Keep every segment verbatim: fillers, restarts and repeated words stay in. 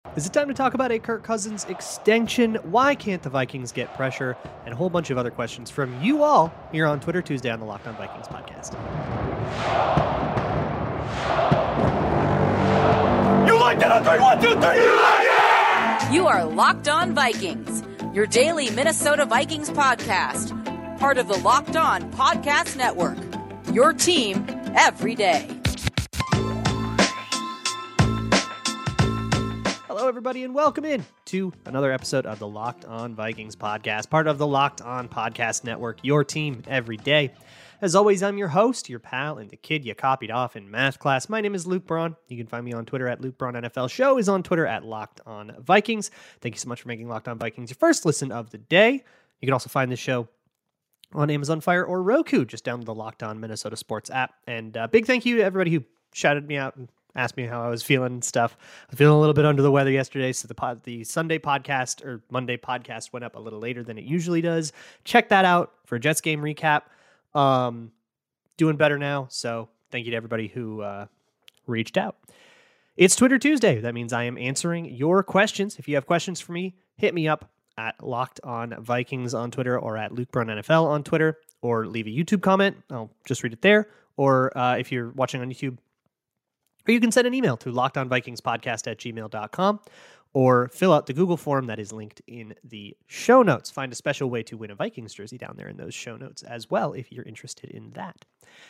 Is it time to talk about a Kirk Cousins extension? Why can't the Vikings get pressure? And a whole bunch of other questions from you all here on Twitter Tuesday on the Locked On Vikings podcast. You like that on three, one, two, three, you like it! You are Locked On Vikings, your daily Minnesota Vikings podcast, part of the Locked On Podcast Network, your team every day. Hello, everybody, and welcome in to another episode of the Locked On Vikings podcast, part of the Locked On Podcast Network, your team every day. As always, I'm your host, your pal, and the kid you copied off in math class. My name is Luke Braun. You can find me on Twitter at Luke Braun N F L. Show is on Twitter at Locked On Vikings. Thank you so much for making Locked On Vikings your first listen of the day. You can also find this show on Amazon Fire or Roku. Just download the Locked On Minnesota Sports app. And uh, big thank you to everybody who shouted me out and asked me how I was feeling and stuff. I was feeling a little bit under the weather yesterday, so the pod, the Sunday podcast or Monday podcast went up a little later than it usually does. Check that out for a Jets game recap. Um, doing better now, so thank you to everybody who uh, reached out. It's Twitter Tuesday. That means I am answering your questions. If you have questions for me, hit me up at Locked On Vikings on Twitter or at Luke Braun N F L on Twitter, or leave a YouTube comment. I'll just read it there. Or uh, if you're watching on YouTube, or you can send an email to lockedonvikingspodcast at gmail dot com or fill out the Google form that is linked in the show notes. Find a special way to win a Vikings jersey down there in those show notes as well if you're interested in that.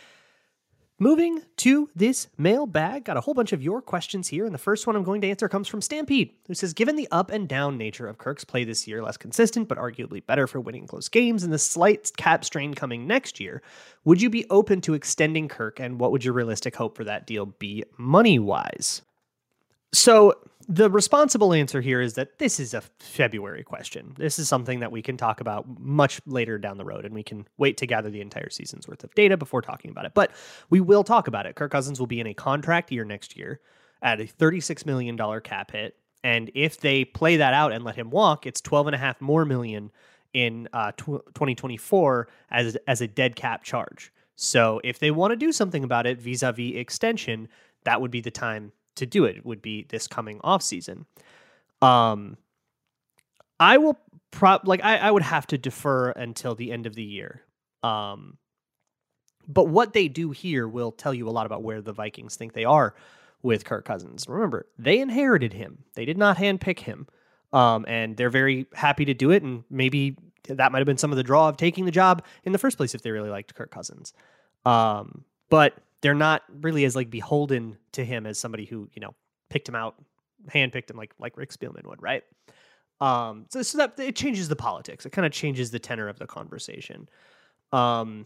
Moving to this mailbag, got a whole bunch of your questions here, and the first one I'm going to answer comes from Stampede, who says, given the up and down nature of Kirk's play this year, less consistent but arguably better for winning close games, and the slight cap strain coming next year, would you be open to extending Kirk, and what would your realistic hope for that deal be money-wise? So the responsible answer here is that this is a February question. This is something that we can talk about much later down the road, and we can wait to gather the entire season's worth of data before talking about it. But we will talk about it. Kirk Cousins will be in a contract year next year at a thirty-six million dollars cap hit. And if they play that out and let him walk, it's twelve and a half more million in uh, twenty twenty-four as, as a dead cap charge. So if they want to do something about it vis-a-vis extension, that would be the time to do it. It would be this coming off season. Um, I will prop like I, I would have to defer until the end of the year. Um, but what they do here will tell you a lot about where the Vikings think they are with Kirk Cousins. Remember, they inherited him. They did not handpick him. Um, and they're very happy to do it. And maybe that might have been some of the draw of taking the job in the first place if they really liked Kirk Cousins. Um, but they're not really as like beholden to him as somebody who, you know, picked him out, handpicked him like like Rick Spielman would, right? Um, so, so that it changes the politics. It kind of changes the tenor of the conversation. Um,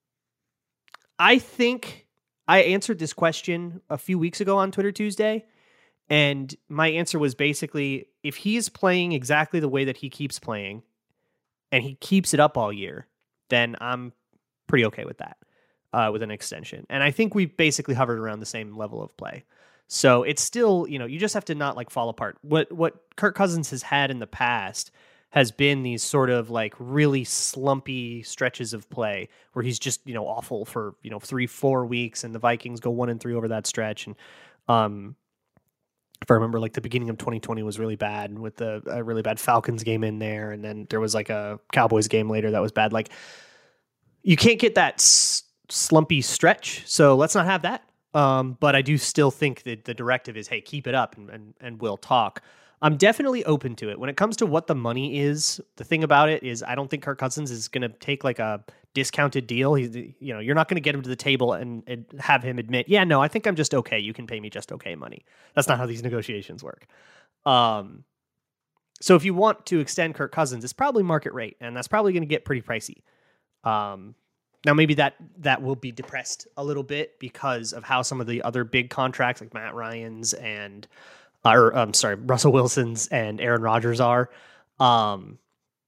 I think I answered this question a few weeks ago on Twitter Tuesday, and my answer was basically, if he is playing exactly the way that he keeps playing, and he keeps it up all year, then I'm pretty okay with that. Uh, with an extension. And I think we've basically hovered around the same level of play. So it's still, you know, you just have to not like fall apart. What what Kirk Cousins has had in the past has been these sort of like really slumpy stretches of play where he's just, you know, awful for, you know, three, four weeks and the Vikings go one and three over that stretch. And um, if I remember, like the beginning of twenty twenty was really bad with the a really bad Falcons game in there. And then there was like a Cowboys game later that was bad. Like you can't get that s- slumpy stretch, so let's not have that. Um, but I do still think that the directive is, hey, keep it up and, and, and we'll talk. I'm definitely open to it. When it comes to what the money is, the thing about it is I don't think Kirk Cousins is going to take like a discounted deal. He's, you know, you're not going to get him to the table and, and have him admit, yeah, no, I think I'm just okay. You can pay me just okay money. That's not how these negotiations work. Um, so if you want to extend Kirk Cousins, it's probably market rate, and that's probably going to get pretty pricey. Um, Now, maybe that that will be depressed a little bit because of how some of the other big contracts like Matt Ryan's and, or I'm sorry, Russell Wilson's and Aaron Rodgers are. Um,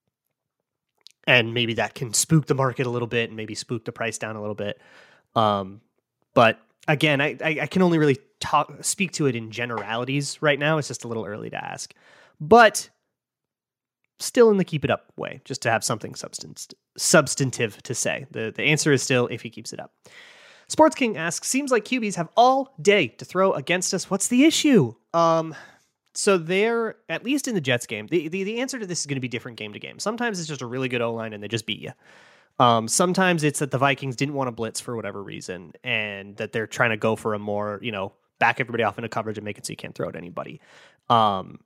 and maybe that can spook the market a little bit and maybe spook the price down a little bit. Um, but again, I, I, I can only really talk speak to it in generalities right now. It's just a little early to ask. But still in the keep it up way, just to have something substance, substantive to say. The, the answer is still if he keeps it up. Sports King asks, seems like Q Bs have all day to throw against us. What's the issue? Um, So they're, at least in the Jets game, the, the, the answer to this is going to be different game to game. Sometimes it's just a really good O-line and they just beat you. Um, sometimes it's that the Vikings didn't want to blitz for whatever reason and that they're trying to go for a more, you know, back everybody off into coverage and make it so you can't throw at anybody. Um,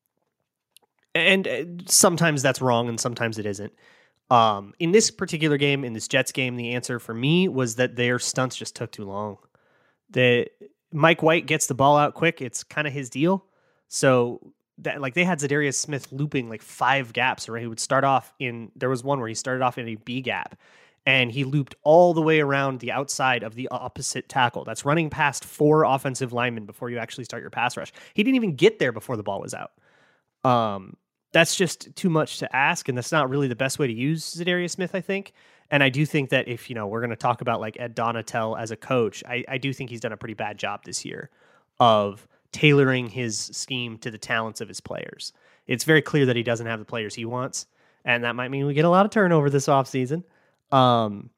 and sometimes that's wrong and sometimes it isn't. Um, in this particular game, in this Jets game, the answer for me was that their stunts just took too long. The Mike White gets the ball out quick. It's kind of his deal. So that, like, they had Zadarius Smith looping like five gaps, right? He would start off in, there was one where he started off in a B gap and he looped all the way around the outside of the opposite tackle. That's running past four offensive linemen before you actually start your pass rush. He didn't even get there before the ball was out. Um, that's just too much to ask. And that's not really the best way to use Zadarius Smith, I think. And I do think that if, you know, we're going to talk about like Ed Donatel as a coach, I, I do think he's done a pretty bad job this year of tailoring his scheme to the talents of his players. It's very clear that he doesn't have the players he wants, and that might mean we get a lot of turnover this offseason. Um,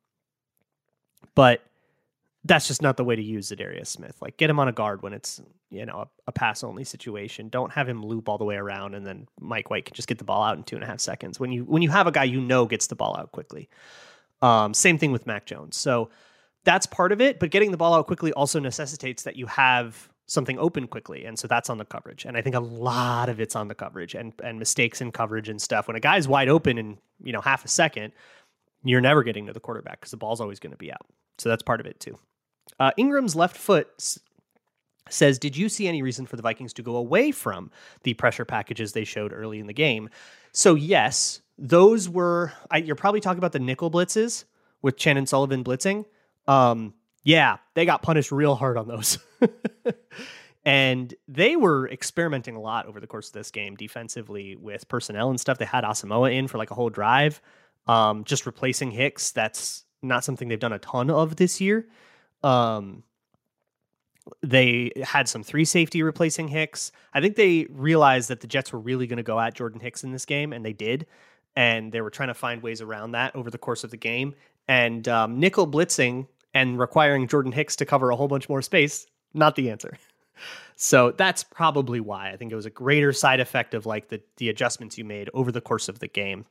but that's just not the way to use Zadarius Smith. Like, get him on a guard when it's, you know, a, a pass-only situation. Don't have him loop all the way around, and then Mike White can just get the ball out in two and a half seconds. When you when you have a guy you know gets the ball out quickly. Um, same thing with Mac Jones. So that's part of it, but getting the ball out quickly also necessitates that you have something open quickly. And so that's on the coverage. And I think a lot of it's on the coverage and, and mistakes in coverage and stuff. When a guy's wide open in, you know, half a second, you're never getting to the quarterback because the ball's always going to be out. So that's part of it too. Uh, Ingram's left foot s- says, did you see any reason for the Vikings to go away from the pressure packages they showed early in the game? So yes, those were, I, you're probably talking about the nickel blitzes with Chandon Sullivan blitzing. Um, Yeah, they got punished real hard on those. And they were experimenting a lot over the course of this game defensively with personnel and stuff. They had Asamoah in for like a whole drive, um, just replacing Hicks. That's not something they've done a ton of this year. Um, they had some three safety replacing Hicks. I think they realized that the Jets were really going to go at Jordan Hicks in this game, and they did. And they were trying to find ways around that over the course of the game. And um, nickel blitzing and requiring Jordan Hicks to cover a whole bunch more space, not the answer. So that's probably why. I think it was a greater side effect of like the, the adjustments you made over the course of the game.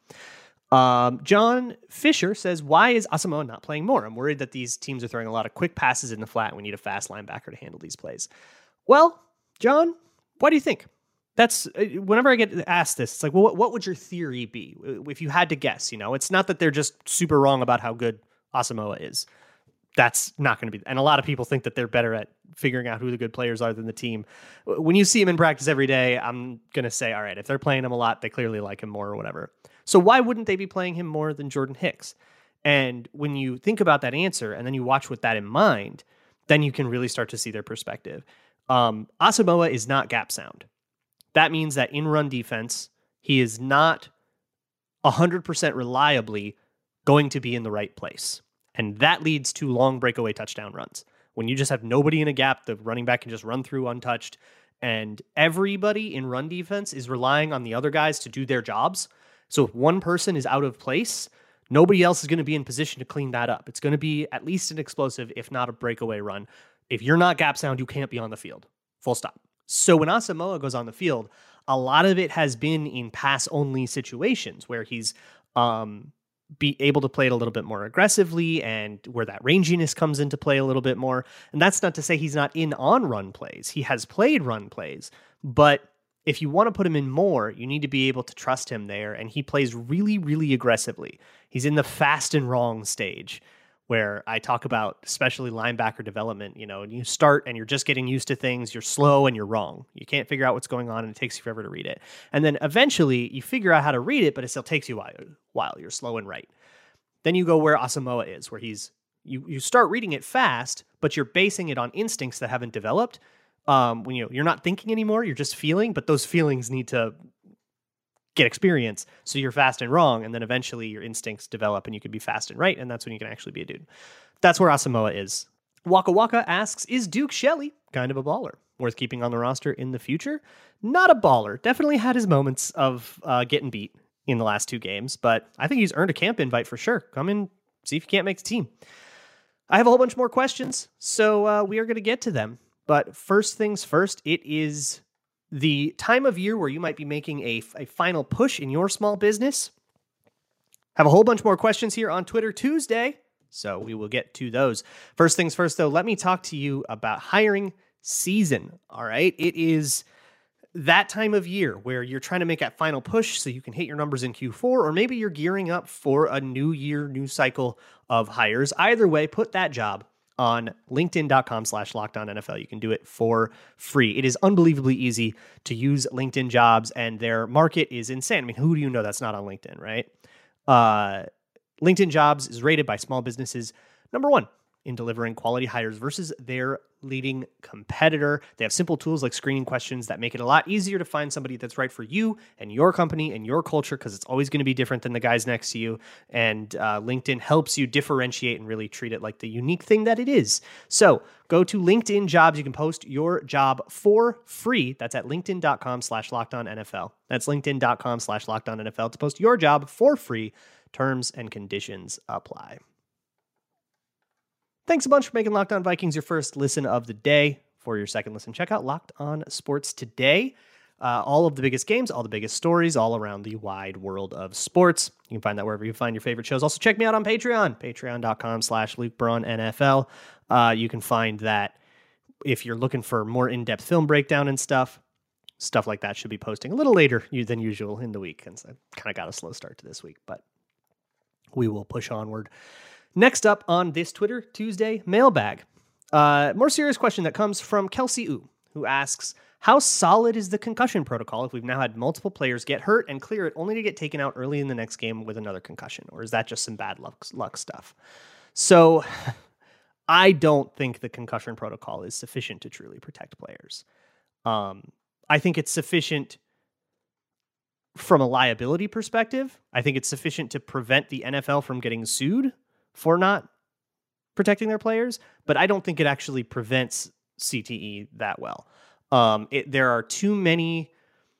Um, John Fisher says, why is Asamoah not playing more? I'm worried that these teams are throwing a lot of quick passes in the flat. We need a fast linebacker to handle these plays. Well, John, what do you think? That's whenever I get asked this, it's like, well, what, what would your theory be if you had to guess? You know, it's not that they're just super wrong about how good Asamoah is. That's not going to be, and a lot of people think that they're better at figuring out who the good players are than the team. When you see him in practice every day, I'm going to say, all right, if they're playing him a lot, they clearly like him more or whatever. So why wouldn't they be playing him more than Jordan Hicks? And when you think about that answer and then you watch with that in mind, then you can really start to see their perspective. Um, Asamoah is not gap sound. That means that in run defense, he is not one hundred percent reliably going to be in the right place. And that leads to long breakaway touchdown runs. When you just have nobody in a gap, the running back can just run through untouched. And everybody in run defense is relying on the other guys to do their jobs. So if one person is out of place, nobody else is going to be in position to clean that up. It's going to be at least an explosive, if not a breakaway run. If you're not gap sound, you can't be on the field. Full stop. So when Asamoah goes on the field, a lot of it has been in pass-only situations where he's um, be able to play it a little bit more aggressively and where that ranginess comes into play a little bit more. And that's not to say he's not in on run plays. He has played run plays, but if you want to put him in more, you need to be able to trust him there. And he plays really, really aggressively. He's in the fast and wrong stage where I talk about especially linebacker development. You know, and you start and you're just getting used to things. You're slow and you're wrong. You can't figure out what's going on and it takes you forever to read it. And then eventually you figure out how to read it, but it still takes you a while. You're slow and right. Then you go where Asamoah is, where he's, you, you start reading it fast, but you're basing it on instincts that haven't developed. Um, when you know, you're not thinking anymore, you're just feeling, but those feelings need to get experience. So you're fast and wrong. And then eventually your instincts develop and you can be fast and right. And that's when you can actually be a dude. That's where Asamoah is. Waka Waka asks, is Duke Shelley kind of a baller? Worth keeping on the roster in the future? Not a baller. Definitely had his moments of uh, getting beat in the last two games, but I think he's earned a camp invite for sure. Come in, see if you can't make the team. I have a whole bunch more questions, so uh, we are going to get to them. But first things first, it is the time of year where you might be making a, a final push in your small business. Have a whole bunch more questions here on Twitter Tuesday, so we will get to those. First things first, though, let me talk to you about hiring season. All right. It is that time of year where you're trying to make that final push so you can hit your numbers in Q four, or maybe you're gearing up for a new year, new cycle of hires. Either way, put that job on linkedin.com slash locked on NFL. You can do it for free. It is unbelievably easy to use LinkedIn Jobs, and their market is insane. I mean, who do you know that's not on LinkedIn, right? Uh, LinkedIn Jobs is rated by small businesses number one in delivering quality hires versus their leading competitor. They have simple tools like screening questions that make it a lot easier to find somebody that's right for you and your company and your culture, because it's always going to be different than the guys next to you. And uh, LinkedIn helps you differentiate and really treat it like the unique thing that it is. So go to LinkedIn Jobs. You can post your job for free. That's at linkedin.com slash locked on NFL. That's linkedin.com slash locked on NFL to post your job for free. Terms and conditions apply. Thanks a bunch for making Locked On Vikings your first listen of the day. For your second listen, check out Locked On Sports Today. Uh, all of the biggest games, all the biggest stories, all around the wide world of sports. You can find that wherever you find your favorite shows. Also, check me out on Patreon, patreon.com slash Luke Braun NFL. Uh, you can find that if you're looking for more in-depth film breakdown and stuff, stuff like that should be posting a little later than usual in the week. And so I kind of got a slow start to this week, but we will push onward. Next up on this Twitter Tuesday mailbag, uh, more serious question that comes from Kelsey U, who asks, how solid is the concussion protocol if we've now had multiple players get hurt and clear it only to get taken out early in the next game with another concussion? Or is that just some bad luck, luck stuff? So I don't think the concussion protocol is sufficient to truly protect players. Um, I think it's sufficient from a liability perspective. I think it's sufficient to prevent the N F L from getting sued for not protecting their players, but I don't think it actually prevents C T E that well. Um, it, there are too many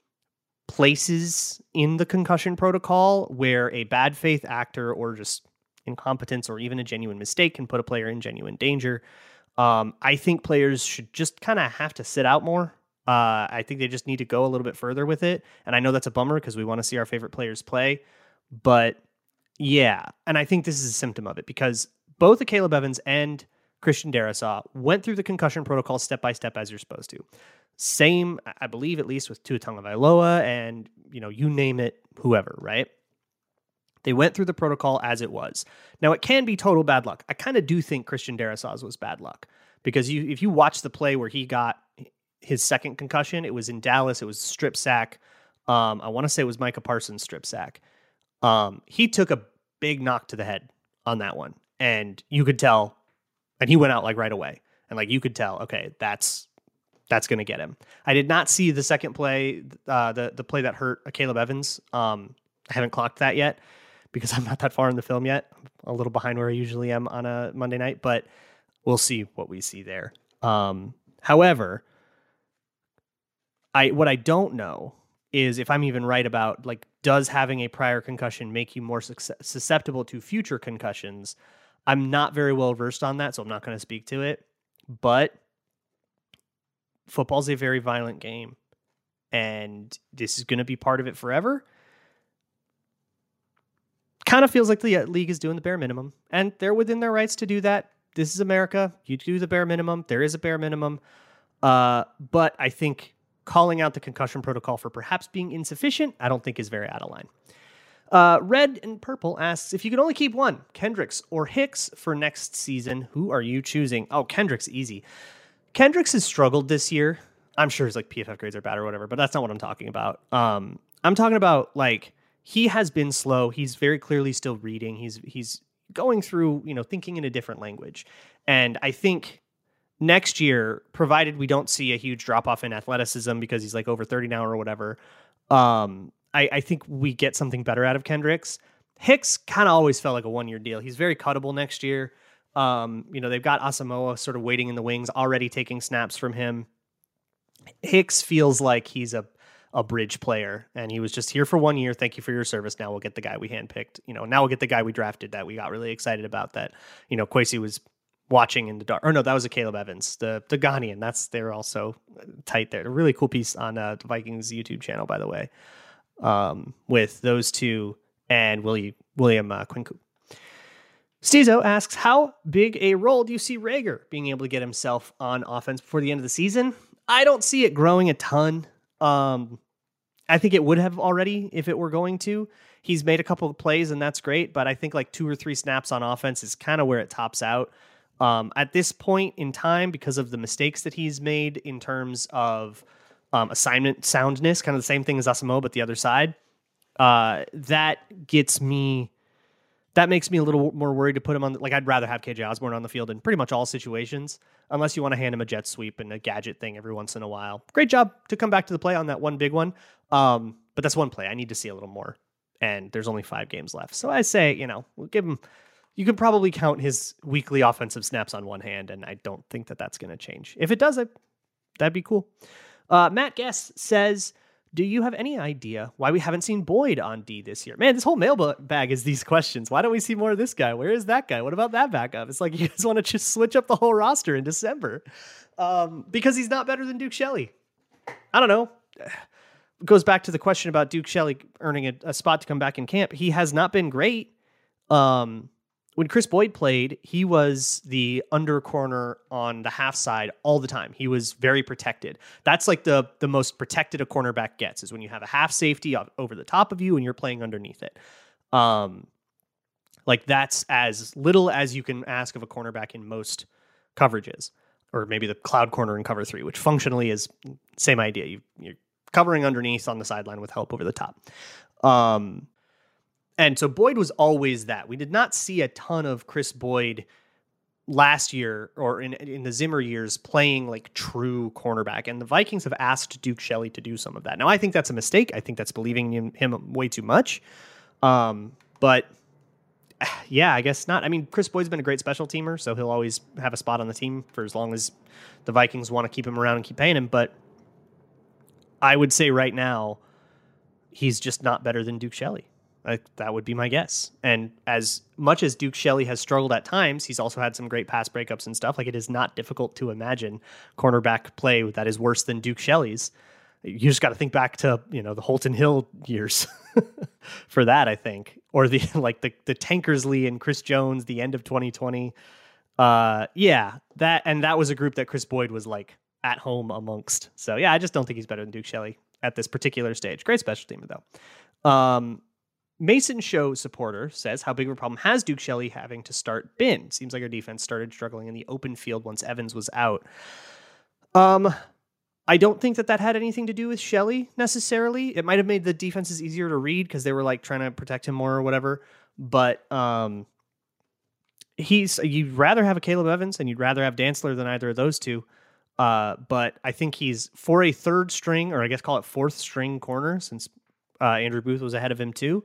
places in the concussion protocol where a bad faith actor or just incompetence or even a genuine mistake can put a player in genuine danger. Um, I think players should just kind of have to sit out more. Uh, I think they just need to go a little bit further with it. And I know that's a bummer because we want to see our favorite players play, but yeah, and I think this is a symptom of it because both Caleb Evans and Christian Darrisaw went through the concussion protocol step by step as you're supposed to. Same, I believe, at least with Tua Tagovailoa and, you know, you name it, whoever, right? They went through the protocol as it was. Now, it can be total bad luck. I kind of do think Christian Darrisaw's was bad luck because you, if you watch the play where he got his second concussion, it was in Dallas. It was strip sack. Um, I want to say it was Micah Parsons' strip sack. Um, he took a big knock to the head on that one, and you could tell, and he went out like right away, and like you could tell, okay, that's that's going to get him. I did not see the second play, uh, the the play that hurt Caleb Evans. Um, I haven't clocked that yet because I'm not that far in the film yet. I'm a little behind where I usually am on a Monday night, but we'll see what we see there. Um, however, I what I don't know is if I'm even right about, like, does having a prior concussion make you more susceptible to future concussions? I'm not very well versed on that, so I'm not going to speak to it. But football's a very violent game, and this is going to be part of it forever. Kind of feels like the league is doing the bare minimum, and they're within their rights to do that. This is America. You do the bare minimum. There is a bare minimum. Uh, but I think calling out the concussion protocol for perhaps being insufficient, I don't think is very out of line. Uh, Red and Purple asks, if you could only keep one, Kendricks or Hicks for next season, who are you choosing? Oh, Kendricks, easy. Kendricks has struggled this year. I'm sure his like P F F grades are bad or whatever, but that's not what I'm talking about. Um, I'm talking about, like, he has been slow. He's very clearly still reading. He's he's going through, you know, thinking in a different language. And I think next year, provided we don't see a huge drop-off in athleticism because he's like over thirty now or whatever, um, I, I think we get something better out of Kendricks. Hicks kind of always felt like a one-year deal. He's very cuttable next year. Um, you know, they've got Asamoah sort of waiting in the wings, already taking snaps from him. Hicks feels like he's a, a bridge player, and he was just here for one year. Thank you for your service. Now we'll get the guy we handpicked. You know, now we'll get the guy we drafted that we got really excited about, that, you know, Kwesi was watching in the dark. Or no, that was a Caleb Evans, the the Ghanaian. That's they're also tight there. A really cool piece on uh, the Vikings YouTube channel, by the way, um, with those two and Willie, William uh, Quinku. Stezo asks, how big a role do you see Reagor being able to get himself on offense before the end of the season? I don't see it growing a ton. Um, I think it would have already if it were going to. He's made a couple of plays and that's great, but I think like two or three snaps on offense is kind of where it tops out. Um, at this point in time, because of the mistakes that he's made in terms of um, assignment soundness, kind of the same thing as Asamoah, but the other side, uh, that gets me, that makes me a little more worried to put him on. Like, I'd rather have K J Osborne on the field in pretty much all situations, unless you want to hand him a jet sweep and a gadget thing every once in a while. Great job to come back to the play on that one big one. Um, but that's one play. I need to see a little more. And there's only five games left. So I say, you know, we'll give him, you can probably count his weekly offensive snaps on one hand, and I don't think that that's going to change. If it does, I, that'd be cool. Uh, Matt Guess says, do you have any idea why we haven't seen Boyd on D this year? Man, this whole mailbag is these questions. Why don't we see more of this guy? Where is that guy? What about that backup? It's like you guys want to just switch up the whole roster in December. Um, because he's not better than Duke Shelley. I don't know. It goes back to the question about Duke Shelley earning a, a spot to come back in camp. He has not been great. Um, when Chris Boyd played, he was the under corner on the half side all the time. He was very protected. That's like the, the most protected a cornerback gets, is when you have a half safety over the top of you and you're playing underneath it. Um, like that's as little as you can ask of a cornerback in most coverages, or maybe the cloud corner in cover three, which functionally is same idea. You, you're covering underneath on the sideline with help over the top. Um, And so Boyd was always that. We did not see a ton of Chris Boyd last year or in in the Zimmer years playing like true cornerback. And the Vikings have asked Duke Shelley to do some of that. Now, I think that's a mistake. I think that's believing in him way too much. Um, but yeah, I guess not. I mean, Chris Boyd's been a great special teamer, so he'll always have a spot on the team for as long as the Vikings want to keep him around and keep paying him. But I would say right now, he's just not better than Duke Shelley. Like, that would be my guess. And as much as Duke Shelley has struggled at times, he's also had some great pass breakups and stuff. Like, it is not difficult to imagine cornerback play that is worse than Duke Shelley's. You just got to think back to, you know, the Holton Hill years for that, I think. Or the like the the Tankersley and Chris Jones, the end of twenty twenty. Uh, yeah, that and that was a group that Chris Boyd was like at home amongst. So yeah, I just don't think he's better than Duke Shelley at this particular stage. Great special teamer though. Um, Mason Show supporter says, how big of a problem has Duke Shelley having to start Ben? Seems like our defense started struggling in the open field once Evans was out. Um, I don't think that that had anything to do with Shelley necessarily. It might have made the defenses easier to read because they were like trying to protect him more or whatever. But um, he's you'd rather have a Caleb Evans and you'd rather have Dantzler than either of those two. Uh, but I think he's for a third string, or I guess call it fourth string corner, since uh, Andrew Booth was ahead of him too.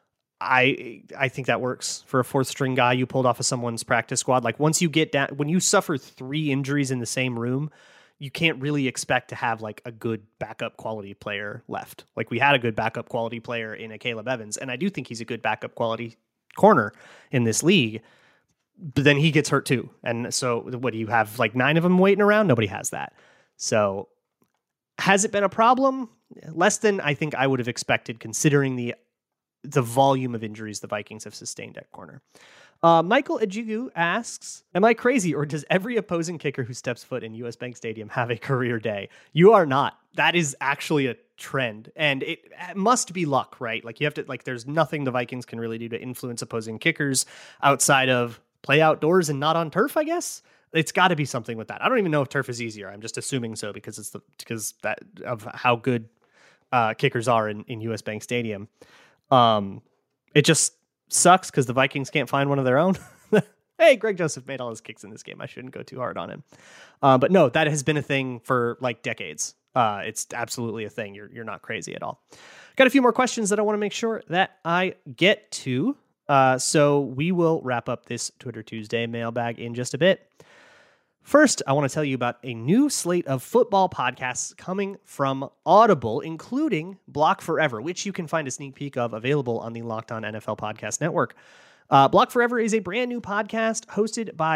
I I think that works for a fourth string guy you pulled off of someone's practice squad. Like once you get down, when you suffer three injuries in the same room, you can't really expect to have like a good backup quality player left. Like we had a good backup quality player in a Caleb Evans, and I do think he's a good backup quality corner in this league. But then he gets hurt too, and so what do you have? Like nine of them waiting around? Nobody has that. So has it been a problem? Less than I think I would have expected, considering the the volume of injuries the Vikings have sustained at corner. Uh, Michael Ejigu asks, am I crazy, or does every opposing kicker who steps foot in U S Bank Stadium have a career day? You are not. That is actually a trend, and it must be luck, right? Like you have to, like, there's nothing the Vikings can really do to influence opposing kickers outside of play outdoors and not on turf, I guess. It's got to be something with that. I don't even know if turf is easier. I'm just assuming so because it's the, because that of how good uh, kickers are in, in U S Bank Stadium. Um, it just sucks because the Vikings can't find one of their own. Hey, Greg Joseph made all his kicks in this game. I shouldn't go too hard on him. Uh, but no, that has been a thing for like decades. Uh, it's absolutely a thing. You're you're not crazy at all. Got a few more questions that I want to make sure that I get to. Uh, so we will wrap up this Twitter Tuesday mailbag in just a bit. First, I want to tell you about a new slate of football podcasts coming from Audible, including Block Forever, which you can find a sneak peek of available on the Locked On N F L Podcast Network. Uh, Block Forever is a brand new podcast hosted by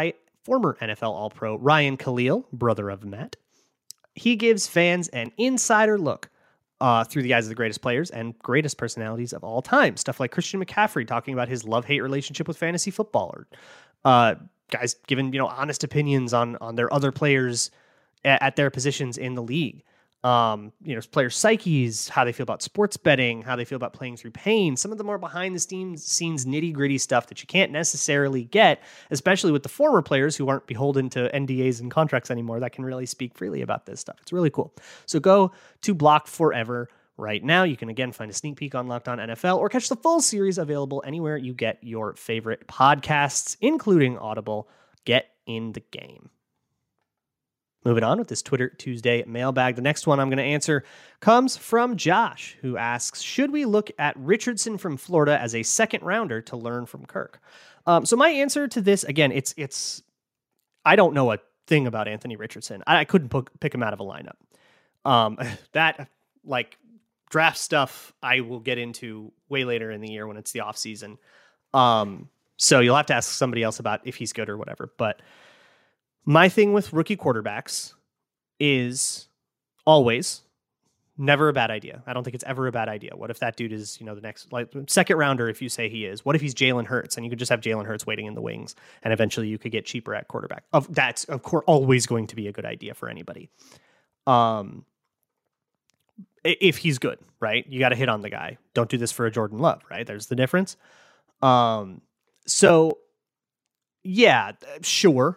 former N F L All-Pro Ryan Khalil, brother of Matt. He gives fans an insider look uh, through the eyes of the greatest players and greatest personalities of all time. Stuff like Christian McCaffrey talking about his love-hate relationship with fantasy football, or uh, guys giving, you know, honest opinions on on their other players at, at their positions in the league. Um, you know, player psyches, how they feel about sports betting, how they feel about playing through pain, some of the more behind the scenes, scenes nitty gritty stuff that you can't necessarily get, especially with the former players who aren't beholden to N D As and contracts anymore, that can really speak freely about this stuff. It's really cool. So go to Block Forever right now. You can again find a sneak peek on Locked On N F L or catch the full series available anywhere you get your favorite podcasts, including Audible. Get in the game. Moving on with this Twitter Tuesday mailbag. The next one I'm going to answer comes from Josh, who asks, should we look at Richardson from Florida as a second rounder to learn from Kirk? Um, so my answer to this, again, it's, it's, I don't know a thing about Anthony Richardson. I, I couldn't p- pick him out of a lineup. Um, that like draft stuff I will get into way later in the year when it's the off season. Um, so you'll have to ask somebody else about if he's good or whatever, but my thing with rookie quarterbacks is always never a bad idea. I don't think it's ever a bad idea. What if that dude is, you know, the next like second rounder, if you say he is? What if he's Jalen Hurts and you could just have Jalen Hurts waiting in the wings and eventually you could get cheaper at quarterback? Of that's of course always going to be a good idea for anybody. Um, if he's good, right? You got to hit on the guy. Don't do this for a Jordan Love, right? There's the difference. Um, so yeah, sure.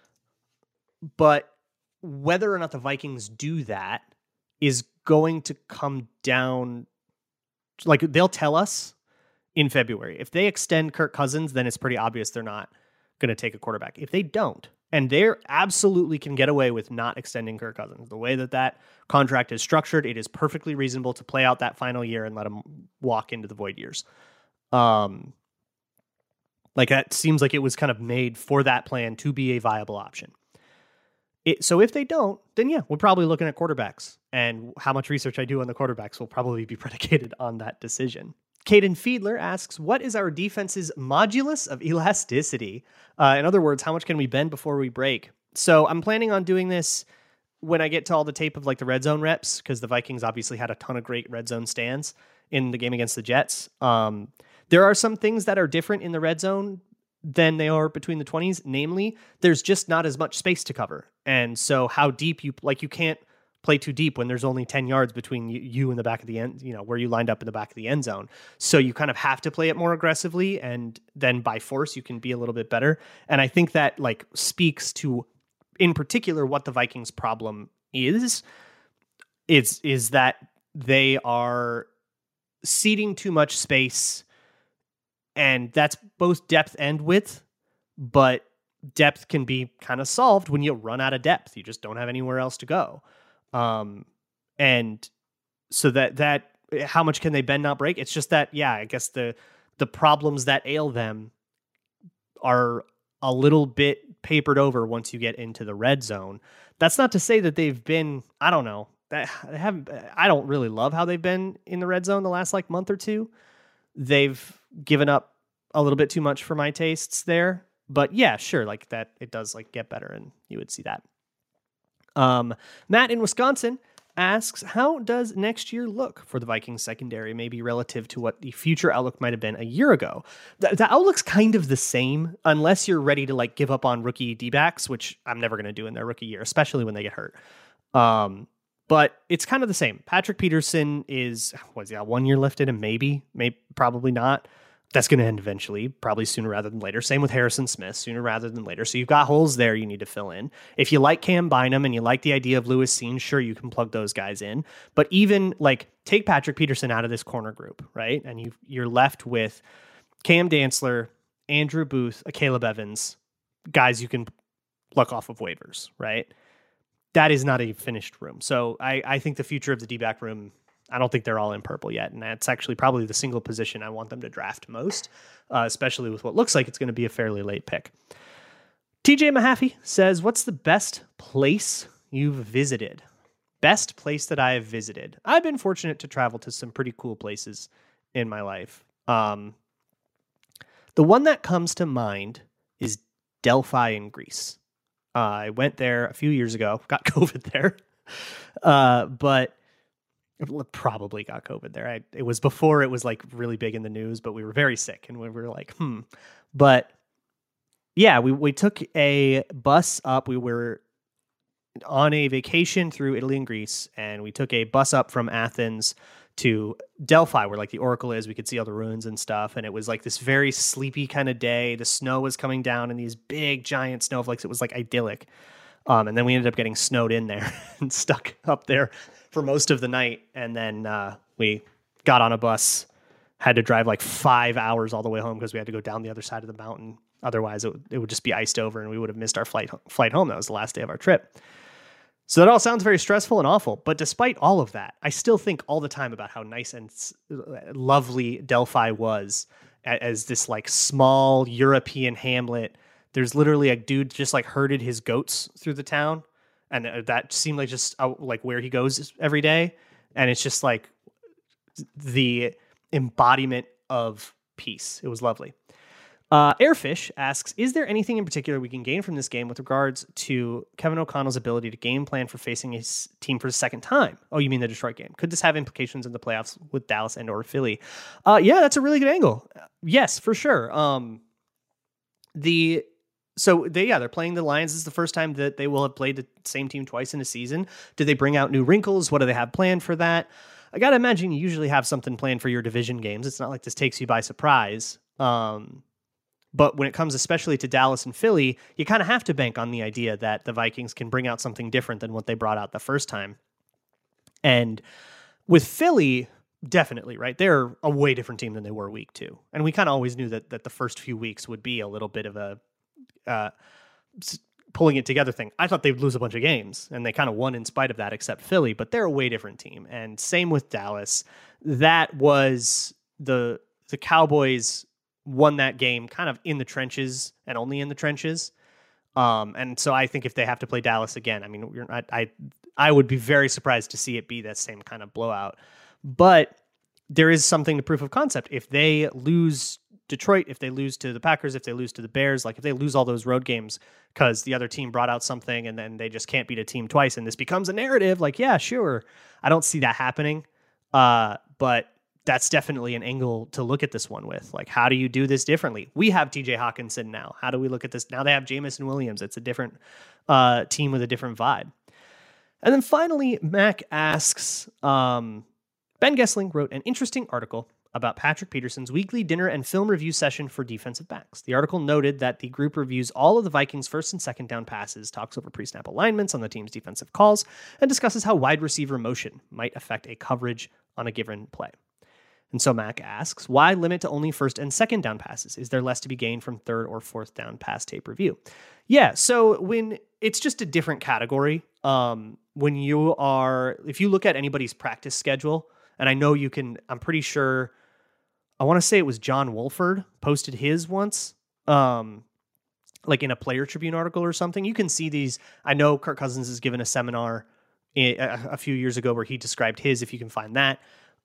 But whether or not the Vikings do that is going to come down, like they'll tell us in February. If they extend Kirk Cousins, then it's pretty obvious they're not going to take a quarterback. If they don't, and they absolutely can get away with not extending Kirk Cousins, the way that that contract is structured, it is perfectly reasonable to play out that final year and let him walk into the void years. Um, like that seems like it was kind of made for that plan to be a viable option. It, so if they don't, then yeah, we're probably looking at quarterbacks, and how much research I do on the quarterbacks will probably be predicated on that decision. Caden Fiedler asks, what is our defense's modulus of elasticity? Uh, in other words, how much can we bend before we break? So I'm planning on doing this when I get to all the tape of like the red zone reps, because the Vikings obviously had a ton of great red zone stands in the game against the Jets. Um, there are some things that are different in the red zone than they are between the twenties. Namely, there's just not as much space to cover. And so how deep you, like you can't play too deep when there's only ten yards between you, you and the back of the end, you know, where you lined up in the back of the end zone. So you kind of have to play it more aggressively, and then by force you can be a little bit better. And I think that like speaks to, in particular, what the Vikings problem is, is, is that they are ceding too much space. And that's both depth and width, but depth can be kind of solved when you run out of depth. You just don't have anywhere else to go. Um, and so that, that, how much can they bend, not break? It's just that, yeah, I guess the, the problems that ail them are a little bit papered over once you get into the red zone. That's not to say that they've been, I don't know, that they haven't, I don't really love how they've been in the red zone the last like month or two. They've given up a little bit too much for my tastes there, but yeah, sure. Like that, it does like get better, and you would see that. Um, Matt in Wisconsin asks, how does next year look for the Vikings secondary, maybe relative to what the future outlook might have been a year ago? The, the outlook's kind of the same, unless you're ready to like give up on rookie D-backs, which I'm never going to do in their rookie year, especially when they get hurt. Um, But it's kind of the same. Patrick Peterson is, what is he, got one year left in him? Maybe, maybe, probably not. That's going to end eventually, probably sooner rather than later. Same with Harrison Smith, sooner rather than later. So you've got holes there you need to fill in. If you like Cam Bynum and you like the idea of Lewis Seen, sure, you can plug those guys in. But even like take Patrick Peterson out of this corner group, right? And you you're left with Cam Dantzler, Andrew Booth, Caleb Evans, guys you can pluck off of waivers, right? That is not a finished room. So I, I think the future of the D-back room, I don't think they're all in purple yet. And that's actually probably the single position I want them to draft most, uh, especially with what looks like it's going to be a fairly late pick. T J Mahaffey says, what's the best place you've visited? Best place that I have visited. I've been fortunate to travel to some pretty cool places in my life. Um, the one that comes to mind is Delphi in Greece. Uh, I went there a few years ago, got COVID there, uh, but probably got COVID there. I, it was before it was like really big in the news, but we were very sick and we were like, hmm. But yeah, we, we took a bus up. We were on a vacation through Italy and Greece, and we took a bus up from Athens to Delphi, where like the Oracle is. We could see all the ruins and stuff. And it was like this very sleepy kind of day. The snow was coming down in these big giant snowflakes. It was like idyllic. Um, and then we ended up getting snowed in there and stuck up there for most of the night. And then uh, we got on a bus, had to drive like five hours all the way home because we had to go down the other side of the mountain. Otherwise it, it would just be iced over and we would have missed our flight, flight home. That was the last day of our trip. So that all sounds very stressful and awful, but despite all of that, I still think all the time about how nice and lovely Delphi was as this like small European hamlet. There's literally a dude just like herded his goats through the town, and that seemed like just uh, like where he goes every day. And it's just like the embodiment of peace. It was lovely. Uh, Airfish asks, is there anything in particular we can gain from this game with regards to Kevin O'Connell's ability to game plan for facing his team for the second time? Oh, you mean the Detroit game? Could this have implications in the playoffs with Dallas and or Philly? Uh, yeah, that's a really good angle. Yes, for sure. Um, the so they yeah they're playing the Lions. This is the first time that they will have played the same team twice in a season. Did they bring out new wrinkles? What do they have planned for that? I gotta imagine you usually have something planned for your division games. It's not like this takes you by surprise. Um, But when it comes especially to Dallas and Philly, you kind of have to bank on the idea that the Vikings can bring out something different than what they brought out the first time. And with Philly, definitely, right? They're a way different team than they were week two. And we kind of always knew that that the first few weeks would be a little bit of a uh, pulling it together thing. I thought they'd lose a bunch of games, and they kind of won in spite of that, except Philly. But they're a way different team. And same with Dallas. That was the the Cowboys won that game kind of in the trenches and only in the trenches. Um, and so I think if they have to play Dallas again, I mean, you're, I, I, I would be very surprised to see it be that same kind of blowout, but there is something to proof of concept. If they lose Detroit, if they lose to the Packers, if they lose to the Bears, like if they lose all those road games because the other team brought out something and then they just can't beat a team twice and this becomes a narrative, like, yeah, sure. I don't see that happening. Uh, but that's definitely an angle to look at this one with. Like, how do you do this differently? We have T J Hawkinson now. How do we look at this? Now they have Jamison Williams. It's a different uh, team with a different vibe. And then finally, Mac asks, um, Ben Gessling wrote an interesting article about Patrick Peterson's weekly dinner and film review session for defensive backs. The article noted that the group reviews all of the Vikings' first and second down passes, talks over pre-snap alignments on the team's defensive calls, and discusses how wide receiver motion might affect a coverage on a given play. And so Mac asks, why limit to only first and second down passes? Is there less to be gained from third or fourth down pass tape review? Yeah, so when it's just a different category, um, when you are, if you look at anybody's practice schedule, and I know you can, I'm pretty sure, I want to say it was John Wolford posted his once, um, like in a Player Tribune article or something. You can see these. I know Kirk Cousins has given a seminar a, a few years ago where he described his, if you can find that.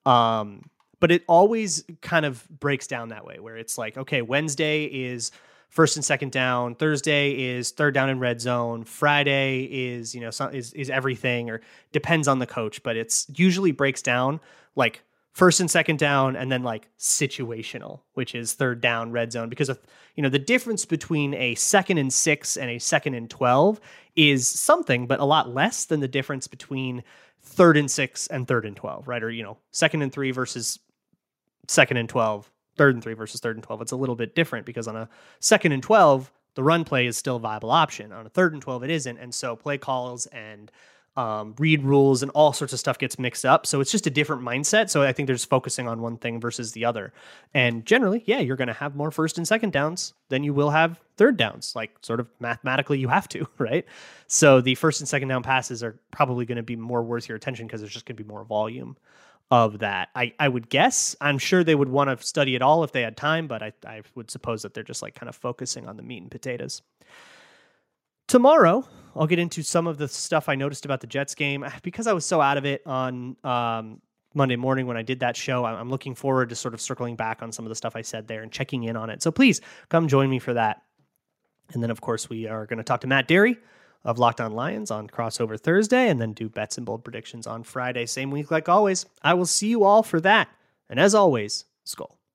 Um, But it always kind of breaks down that way, where it's like, okay, Wednesday is first and second down, Thursday is third down in red zone, Friday is, you know, is is everything, or depends on the coach, but it's usually breaks down like first and second down and then like situational, which is third down, red zone, because of, you know, the difference between a second and six and a second and twelve is something, but a lot less than the difference between third and six and third and twelve, right? Or, you know, second and three versus second and twelve, third and three versus third and twelve. It's a little bit different because on a second and twelve, the run play is still a viable option. On a third and twelve, it isn't. And so play calls and um, read rules and all sorts of stuff gets mixed up. So it's just a different mindset. So I think there's focusing on one thing versus the other. And generally, yeah, you're going to have more first and second downs than you will have third downs. Like sort of mathematically you have to, right? So the first and second down passes are probably going to be more worth your attention because there's just going to be more volume of that. I, I would guess. I'm sure they would want to study it all if they had time, but I, I would suppose that they're just like kind of focusing on the meat and potatoes. Tomorrow, I'll get into some of the stuff I noticed about the Jets game. Because I was so out of it on um, Monday morning when I did that show, I'm looking forward to sort of circling back on some of the stuff I said there and checking in on it. So please come join me for that. And then, of course, we are going to talk to Matt Derry of Locked On Lions on Crossover Thursday, and then do bets and bold predictions on Friday. Same week like always. I will see you all for that. And as always, Skol.